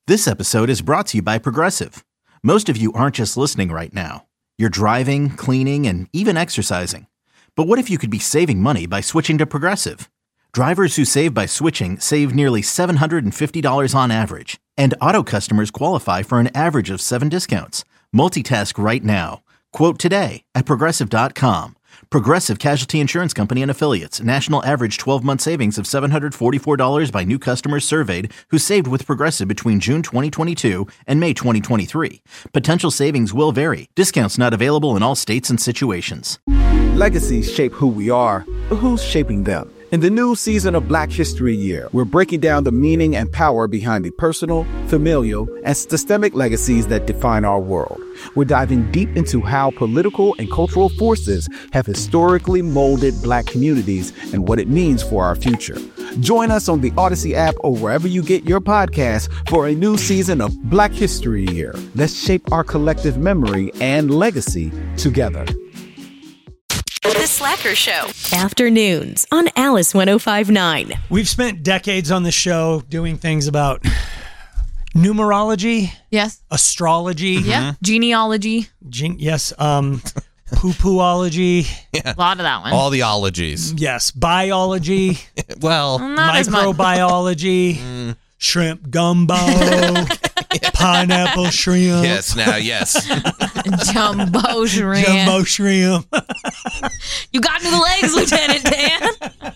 This episode is brought to you by Progressive. Most of you aren't just listening right now. You're driving, cleaning, and even exercising. But what if you could be saving money by switching to Progressive? Drivers who save by switching save nearly $750 on average. And auto customers qualify for an average of 7 discounts. Multitask right now. Quote today at Progressive.com. Progressive Casualty Insurance Company and Affiliates. National average 12-month savings of $744 by new customers surveyed who saved with Progressive between June 2022 and May 2023. Potential savings will vary. Discounts not available in all states and situations. Legacies shape who we are, but who's shaping them? In the new season of Black History Year, we're breaking down the meaning and power behind the personal, familial, and systemic legacies that define our world. We're diving deep into how political and cultural forces have historically molded Black communities and what it means for our future. Join us on the Odyssey app or wherever you get your podcasts for a new season of Black History Year. Let's shape our collective memory and legacy together. The Slacker Show. Afternoons on Alice 105.9. We've spent decades on the show doing things about numerology. Yes. Astrology. Yeah. Genealogy. Yes. Poo-pooology. Yeah. A lot of that one. All the ologies. Yes. Biology. Well, not microbiology. Shrimp gumbo. Pineapple shrimp. Yes, now, yes. Jumbo shrimp. Jumbo shrimp. You got new legs, Lieutenant Dan.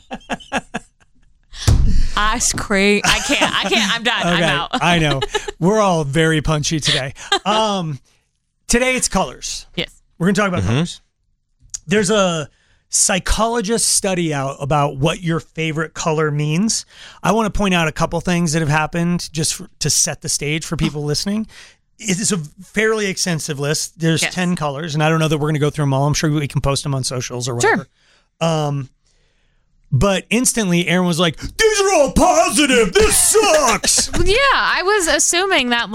Ice cream. I can't. I'm done. Okay, I'm out. I know. We're all very punchy today. Today it's colors. Yes. We're going to talk about colors. There's a psychologist study out about what your favorite color means. I want to point out a couple things that have happened just to set the stage for people listening. It's a fairly extensive list. There's 10 colors, and I don't know that we're going to go through them all. I'm sure we can post them on socials or whatever. Sure. But instantly, Aaron was like, these are all positive. This sucks. Yeah, I was assuming that,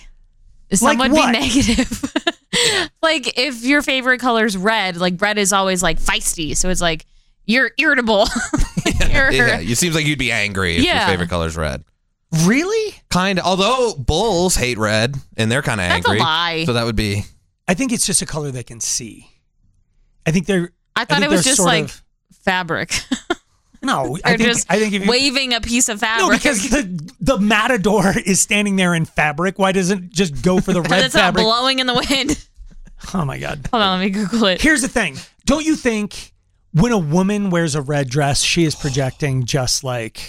some would be negative. Like, if your favorite color is red, red is always, feisty. So it's you're irritable. Yeah, it seems like you'd be angry if your favorite color is red. Really? Kind of. Although bulls hate red, and they're kind of angry. That's a lie. So that would be... I think it's just a color they can see. I thought it was just fabric. No, I think if you, waving a piece of fabric. No, because the matador is standing there in fabric. Why doesn't it just go for the red it's fabric? It's not blowing in the wind. Oh my God. Hold on, let me Google it. Here's the thing. Don't you think when a woman wears a red dress, she is projecting just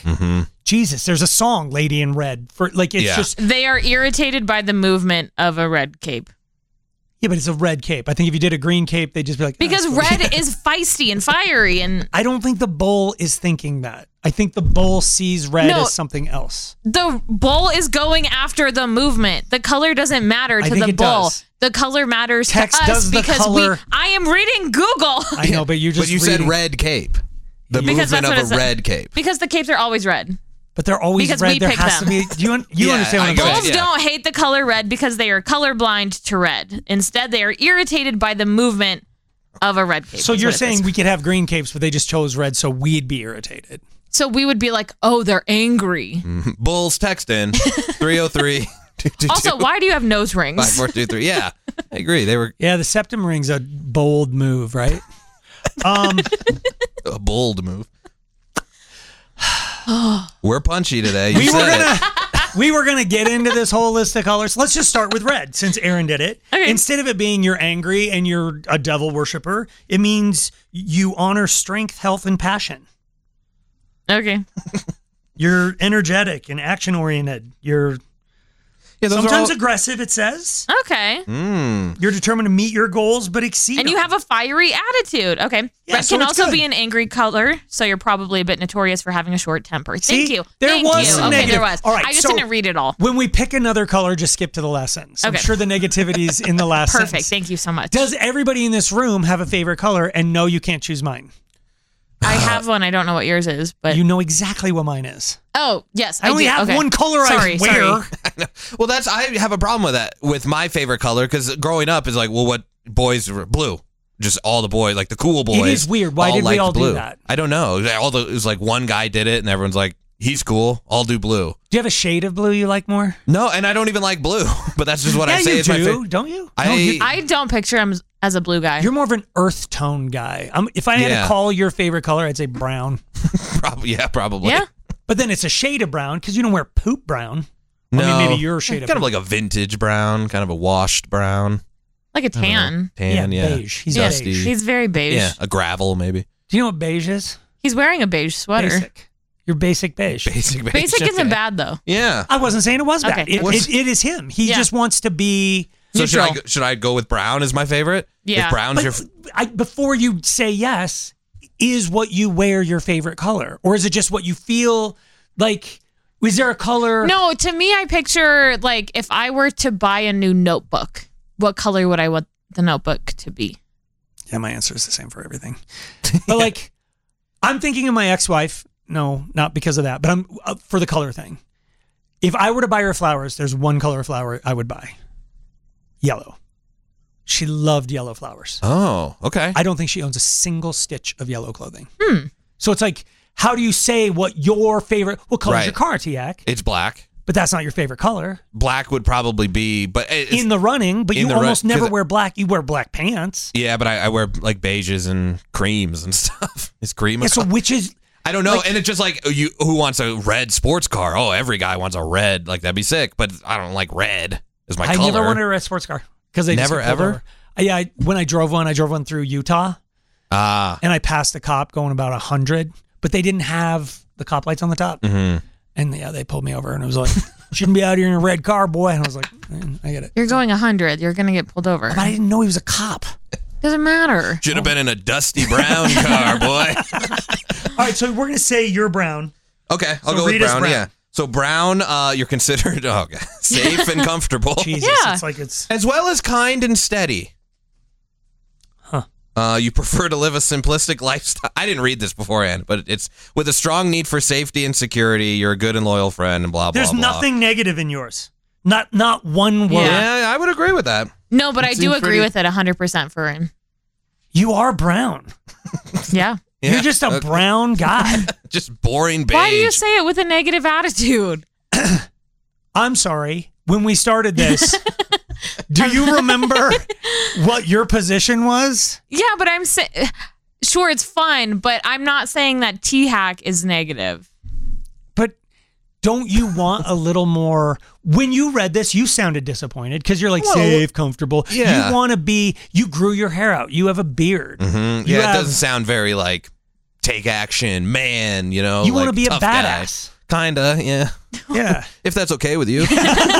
Jesus, there's a song, Lady in Red. Just... They are irritated by the movement of a red cape. Yeah, but it's a red cape. I think if you did a green cape, they'd just be like... Because red is feisty and fiery. And I don't think the bull is thinking that. I think the bull sees red as something else. The bull is going after the movement. The color doesn't matter to the bull. Does. The color matters Text to us does the because color. I am reading Google. I know, but you said red cape. The movement of a red cape. Because the capes are always red. But they're always because red. We there pick has them. to be. You understand what I'm saying? Bulls don't hate the color red because they are colorblind to red. Instead, they are irritated by the movement of a red cape. So you're saying we could have green capes, but they just chose red, so we'd be irritated. So we would be like, oh, they're angry. Bulls text in 303. Also, why do you have nose rings? 5423. Yeah, I agree. They were. Yeah, the septum ring's a bold move, right? A bold move. We're punchy today. We were gonna get into this whole list of colors. Let's just start with red, since Aaron did it. Okay. Instead of it being you're angry and you're a devil worshiper, it means you honor strength, health, and passion. Okay. You're energetic and action oriented. You're sometimes aggressive, it says. Okay. You're determined to meet your goals, but exceed And you have a fiery attitude. Okay. Yeah, Red so can it's also good. be an angry color, so you're probably a bit notorious for having a short temper. Thank See? you. There was some Okay, negative. there was. All right, I just so didn't read it all. When we pick another color, just skip to the last sentence. I'm Okay. sure the negativity's in the last Perfect. sentence. Thank you so much. Does everybody in this room have a favorite color? And no, you can't choose mine. I have one. I don't know what yours is, but You know exactly what mine is. oh yes, I only do. have Okay. one color Sorry, I wear. sorry. Well, I have a problem with that, with my favorite color, because growing up is what boys were blue. Just all the boys, the cool boys. It is weird. Why did we liked all blue. do that? I don't know. It was one guy did it, and everyone's like, He's cool. I'll do blue. Do you have a shade of blue you like more? No, and I don't even like blue, but that's just what Yeah, I say. you It's my do, favorite. don't you? I don't picture him as a blue guy. You're more of an earth tone guy. If I had Yeah. to call your favorite color, I'd say brown. Probably. Yeah. But then it's a shade of brown because you don't wear poop brown. No, I mean, maybe your shade of kind of poop. like a vintage brown, kind of a washed brown. Like a tan. Tan, yeah. beige. He's Yeah, dusty. beige. he's very beige. Yeah, a gravel maybe. Do you know what beige is? He's wearing a beige sweater. Basic. You're basic beige. Basic beige. Basic isn't okay. bad though. Yeah. I wasn't saying it was bad. Okay. It is him. He Yeah. just wants to be. So Neutral. should I go with brown as my favorite? Yeah. If brown's your But before you say yes, is what you wear your favorite color, or is it just what you feel like? Is there a color? No, to me, I picture like if I were to buy a new notebook, what color would I want the notebook to be? Yeah, my answer is the same for everything. But like, I'm thinking of my ex-wife. No, not because of that, but I'm for the color thing. If I were to buy her flowers, there's one color flower I would buy. Yellow. She loved yellow flowers. Oh, okay. I don't think she owns a single stitch of yellow clothing. So it's like, how do you say what your favorite? What color is Right. your car, Tiak? It's black. But that's not your favorite color Black would probably be, but it's, in the running. But in you the almost run- never 'cause- wear black. You wear black pants. yeah, but I wear like beiges and creams and stuff. Is cream? a Yeah, so color? which is I don't know, like- and it's just like who wants a red sports car? Oh, every guy wants a red. Like that'd be sick, but I don't like red. Is my I color? never wanted a red sports car because they just Never, get pulled ever? over. Yeah, when I drove one through Utah, Ah, and I passed the cop going about 100, but they didn't have the cop lights on the top. mm-hmm. And yeah, they pulled me over, and it was like, shouldn't be out here in a red car, boy. And I was like, I get it. You're going 100. You're gonna get pulled over. But I didn't know he was a cop. Doesn't matter. Should have been in a dusty brown car, boy. All right, so we're gonna say you're brown. Okay, I'll So go with Rita's brown. brown. Yeah. So brown, you're considered safe and comfortable, Jesus, Yeah. it's like it's. as well as kind and steady. Huh. You prefer to live a simplistic lifestyle. I didn't read this beforehand, but it's with a strong need for safety and security. You're a good and loyal friend, and blah blah. There's blah. nothing negative in yours. Not one word. Yeah, I would agree with that. No, but I do seems agree pretty- with it 100% for him. You are brown. Yeah. Yeah. You're just a Okay. brown guy. Just boring beige. Why do you say it with a negative attitude? I'm sorry. When we started this, do you remember what your position was? Yeah, but I'm saying, sure, it's fun, but I'm not saying that T-Hack is negative. But don't you want a little more? When you read this, you sounded disappointed because you're like Well, safe, comfortable. yeah. You want to be, you grew your hair out. You have a beard. Mhm. You Yeah, have- it doesn't sound very like take action, man. You know, You want to like, be a tough guy. badass. Kinda, yeah. Yeah. If that's okay with you.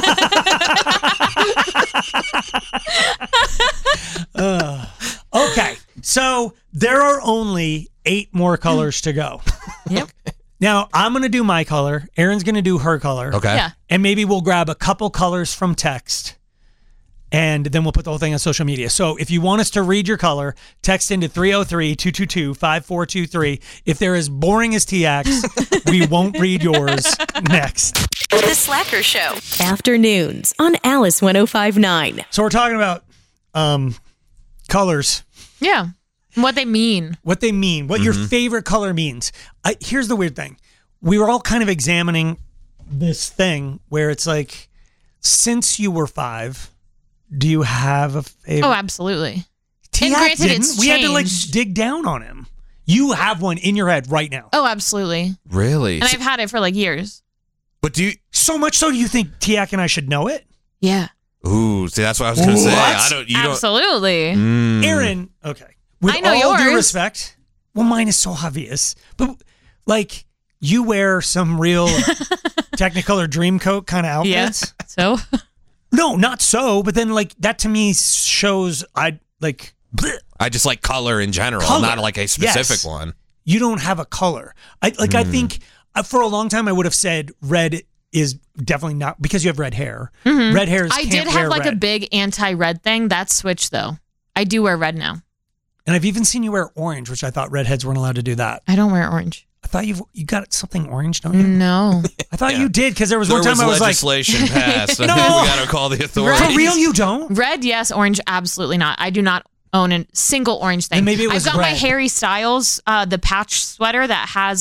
Okay. So there are only 8 more colors to go. Yep. Now I'm going to do my color. Erin's going to do her color. Okay. Yeah. And maybe we'll grab a couple colors from text and then we'll put the whole thing on social media. So if you want us to read your color, text into 303-222-5423. If they're as boring as TX, we won't read yours next. The Slacker Show. Afternoons on Alice 105.9. So we're talking about colors, Yeah. What they mean. what they mean, what your favorite color means. Here's the weird thing. We were all kind of examining this thing where it's like, since you were 5, do you have a favorite? Oh, absolutely. Tiak granted, didn't. it's We had to like changed. dig down on him. You have one in your head right now. Oh, absolutely. Really? And I've had it for like years. But do you? So much so, do you think Tiak and I should know it? Yeah. Ooh, see, that's what I was gonna say. What? I don't. You don't. Absolutely. Mm. Aaron, okay. With I know all due yours. respect, well, mine is so obvious. But like, you wear some real Technicolor Dreamcoat kind of outfits. Yeah. So No, not so. But then, like, that to me shows I like. bleh. I just like color in general, Color. not like a specific Yes. one. You don't have a color. I think for a long time I would have said red is definitely not because you have red hair. Red hairs. I can't did wear have like a red. big anti-red thing. That's switched though. I do wear red now. And I've even seen you wear orange, which I thought redheads weren't allowed to do that. I don't wear orange. I thought you got something orange, don't you? No. I thought Yeah. you did because there was There one time was I was like, legislation passed. I No. think we gotta call the authorities. for real, you don't? Red, yes. Orange, absolutely not. I do not own a single orange thing. Then maybe it was I've got my red. Harry Styles, the patch sweater that has like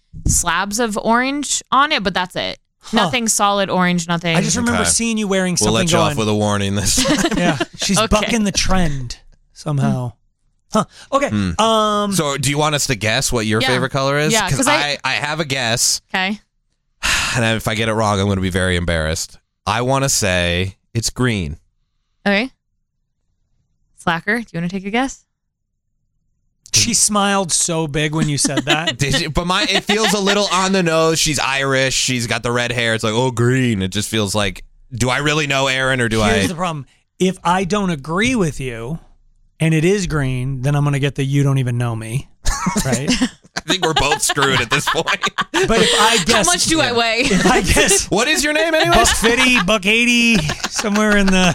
slabs of orange on it, but that's it. Nothing solid orange, nothing. I just remember seeing you wearing something. We'll let you off with a warning this time. Yeah, she's bucking the trend somehow. Huh. Okay. So do you want us to guess what your favorite color is? Yeah, because I have a guess. Okay. And if I get it wrong, I'm going to be very embarrassed. I want to say it's green. Okay. Slacker, do you want to take a guess? She smiled so big when you said that. But it feels a little on the nose. She's Irish. She's got the red hair. It's like, oh, green. It just feels like, do I really know Aaron or do I? Here's the problem. If I don't agree with you and it is green, then I'm going to get the you don't even know me. Right? I think we're both screwed at this point. But if I guess. How much do I weigh? If I guess. What is your name anyway? $150, $180, somewhere in the.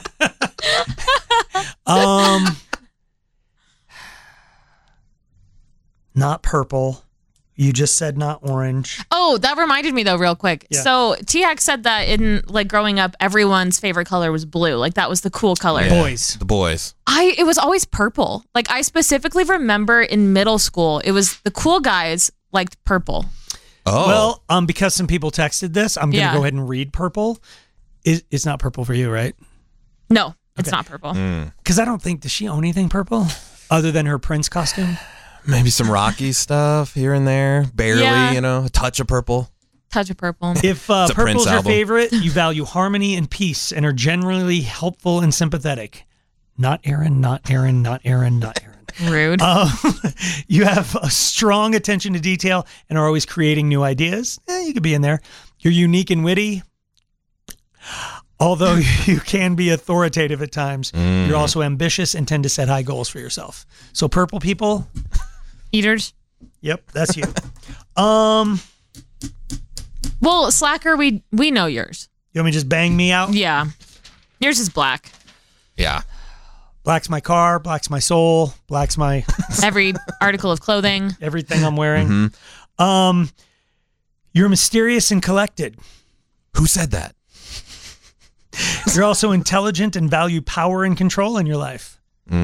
Not purple. You just said not orange. Oh, that reminded me though, real quick. Yeah. So T-Hack said that in like growing up, everyone's favorite color was blue. Like that was the cool color. Yeah, Boys. The boys. It was always purple. Like I specifically remember in middle school, it was the cool guys liked purple. Oh. Well, because some people texted this, I'm going to go ahead and read purple. It's not purple for you, right? No, it's not purple. Because I don't think, does she own anything purple other than her Prince costume? Maybe some Rocky stuff here and there. Barely, a touch of purple. Touch of purple. If purple's your favorite, you value harmony and peace and are generally helpful and sympathetic. Not Aaron, not Aaron, not Aaron, not Aaron. Rude. You have a strong attention to detail and are always creating new ideas. You could be in there. You're unique and witty. Although you can be authoritative at times, you're also ambitious and tend to set high goals for yourself. So purple people. Eaters. Yep, that's you. Well, Slacker, we know yours. You want me to just bang me out? Yeah. Yours is black. Yeah. Black's my car, black's my soul, black's my every article of clothing. Everything I'm wearing. Mm-hmm. You're mysterious and collected. Who said that? You're also intelligent and value power and control in your life.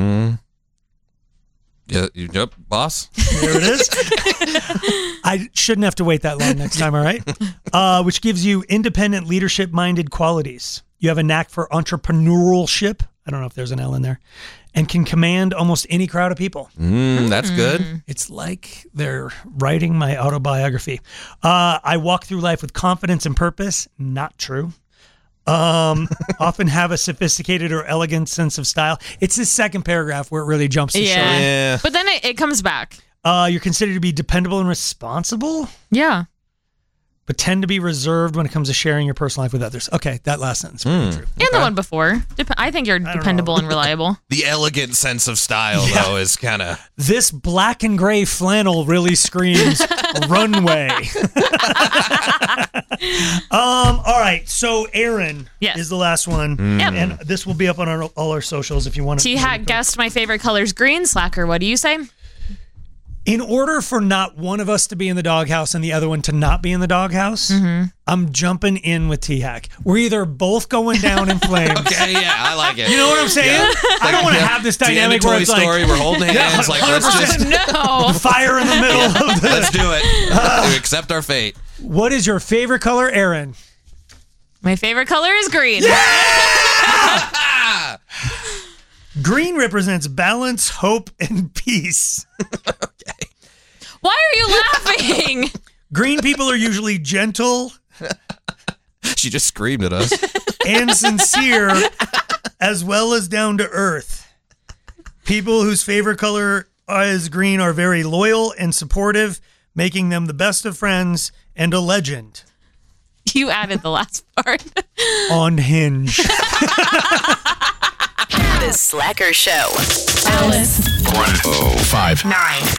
Yeah, yep, boss. There it is. I shouldn't have to wait that long next time, all right? Which gives you independent, leadership-minded qualities. You have a knack for entrepreneurship. I don't know if there's an L in there. And can command almost any crowd of people. That's good. It's like they're writing my autobiography. I walk through life with confidence and purpose. Not true. Often have a sophisticated or elegant sense of style. It's the second paragraph where it really jumps to show. Yeah. But then it comes back. You're considered to be dependable and responsible. Yeah. But tend to be reserved when it comes to sharing your personal life with others. Okay, that last sentence. Pretty true. And the one before. I think you're dependable and reliable. The elegant sense of style, though, is kind of... This black and gray flannel really screams runway. All right, so Aaron is the last one. And this will be up on all our socials if you want to. T-Hack guessed my favorite color is green. Slacker, what do you say? In order for not one of us to be in the doghouse and the other one to not be in the doghouse, I'm jumping in with T-Hack. We're either both going down in flames. Okay, yeah, I like it. You know what I'm saying? Yeah. I don't want to have this dynamic where it's Story, like... we're holding hands. Like, let's just... No. Fire in the middle of the... Let's do it. We accept our fate. What is your favorite color, Aaron? My favorite color is green. Yeah! Green represents balance, hope, and peace. Okay. Why are you laughing? Green people are usually gentle. She just screamed at us. And sincere, as well as down to earth. People whose favorite color is green are very loyal and supportive, making them the best of friends and a legend. You added the last part. On Hinge. The Slacker Show. Alice. 1059.